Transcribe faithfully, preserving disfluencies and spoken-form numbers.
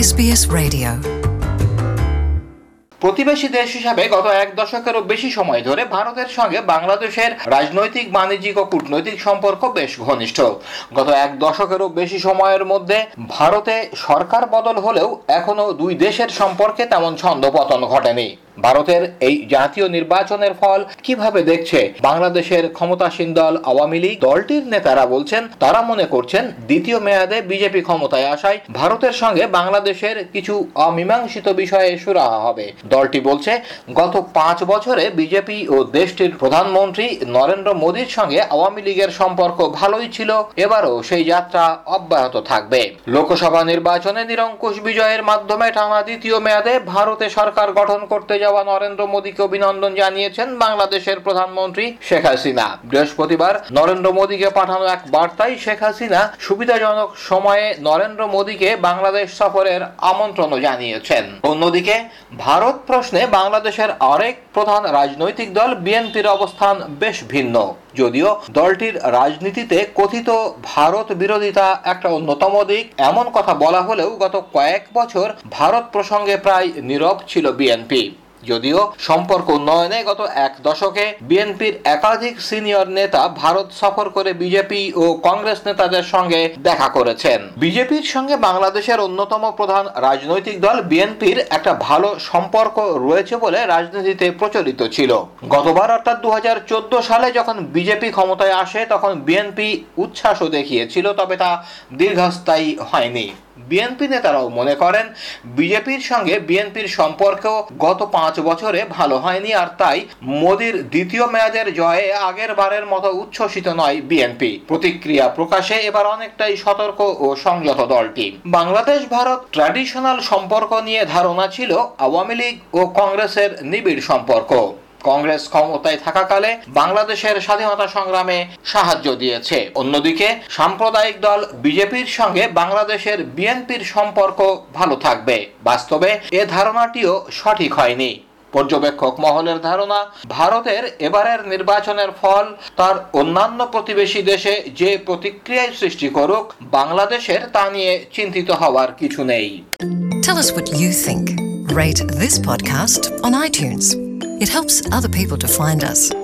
S B S Radio. প্রতিবেশী দেশ হিসাবে গত এক দশকেরও বেশি সময় ধরে ভারতের সঙ্গে বাংলাদেশের রাজনৈতিক, বাণিজ্যিক ও কূটনৈতিক সম্পর্ক বেশ ঘনিষ্ঠ। গত এক দশকেরও বেশি সময়ের মধ্যে ভারতে সরকার বদল হলেও এখনো দুই দেশের সম্পর্কে তেমন ছন্দপতন ঘটেনি। ভারতের এই জাতীয় নির্বাচনের ফল কিভাবে দেখছে বাংলাদেশের ক্ষমতাসীন দল আওয়ামী লীগ? দলটির নেতারা বলছেন, তারা মনে করছেন দ্বিতীয় মেয়াদে বিজেপি ক্ষমতায় আসায় ভারতের সঙ্গে বাংলাদেশের কিছু অমীমাংসিত বিষয়ে সুরাহা হবে। দলটি বলছে, গত পাঁচ বছরে বিজেপি ও দেশটির প্রধানমন্ত্রী নরেন্দ্র মোদীর সঙ্গে আওয়ামী লীগের সম্পর্ক ভালোই ছিল, এবারও সেই যাত্রা অব্যাহত থাকবে। লোকসভা নির্বাচনে নিরঙ্কুশ বিজয়ের মাধ্যমে টানা দ্বিতীয় মেয়াদে ভারতে সরকার গঠন করতে যাওয়া নরেন্দ্র মোদীকে অভিনন্দন জানিয়েছেন বাংলাদেশের প্রধানমন্ত্রী শেখ হাসিনা। বৃহস্পতিবার নরেন্দ্র মোদীকে পাঠানো এক বার্তায় শেখ হাসিনা সুবিধাজনক সময়ে নরেন্দ্র মোদীকে বাংলাদেশ সফরের আমন্ত্রণও জানিয়েছেন। অন্যদিকে ভারত প্রশ্নে বাংলাদেশের আরেক প্রধান রাজনৈতিক দল বিএনপির অবস্থান বেশ ভিন্ন। যদিও দলটির রাজনীতিতে কথিত ভারত বিরোধিতা একটা অন্যতম দিক, এমন কথা বলা হলেও গত কয়েক বছর ভারত প্রসঙ্গে প্রায় নীরব ছিল বিএনপি। যদিও সম্পর্ক উন্নয়নে গত এক দশকে বিএনপির একাধিক সিনিয়র নেতা ভারত সফর করে বিজেপি ও কংগ্রেস নেতাদের সঙ্গে দেখা করেছেন। বিজেপির সঙ্গে বাংলাদেশের অন্যতম প্রধান রাজনৈতিক দল বিএনপির একটা ভালো সম্পর্ক রয়েছে বলে রাজনীতিতে প্রচলিত ছিল। গতবার অর্থাৎ দু হাজার চোদ্দ সালে যখন বিজেপি ক্ষমতায় আসে তখন বিএনপি উচ্ছ্বাসও দেখিয়েছিল, তবে তা দীর্ঘস্থায়ী হয়নি। বিএনপি নেতারাও মনে করেন বিজেপির সঙ্গে বিএনপির সম্পর্ক গত পাঁচ বছরে ভালো হয়নি, আর তাই মোদীর দ্বিতীয় মেয়াদের জয়ে আগের বারের মতো উচ্ছ্বসিত নয় বিএনপি। প্রতিক্রিয়া প্রকাশে এবার অনেকটাই সতর্ক ও সংযত দলটি। বাংলাদেশ ভারত ট্র্যাডিশনাল সম্পর্ক নিয়ে ধারণা ছিল আওয়ামী লীগ ও কংগ্রেসের নিবিড় সম্পর্ক। কংগ্রেস ক্ষমতায় থাকাকালে বাংলাদেশের স্বাধীনতা সংগ্রামে সাহায্য দিয়েছে। অন্যদিকে সাম্প্রদায়িক দল বিজেপির সঙ্গে বাংলাদেশের বিএনপির সম্পর্ক ভালো থাকবে। বাস্তবে এ ধারণাটিও সঠিক হয়নি। পর্যবেক্ষক মহলের ধারণা, ভারতের এবারের নির্বাচনের ফল তার অন্যান্য প্রতিবেশী দেশে যে প্রতিক্রিয়ায় সৃষ্টি করুক, বাংলাদেশের তা নিয়ে চিন্তিত হওয়ার কিছু নেই। Tell us what you think. Rate this podcast on iTunes. It helps other people to find us.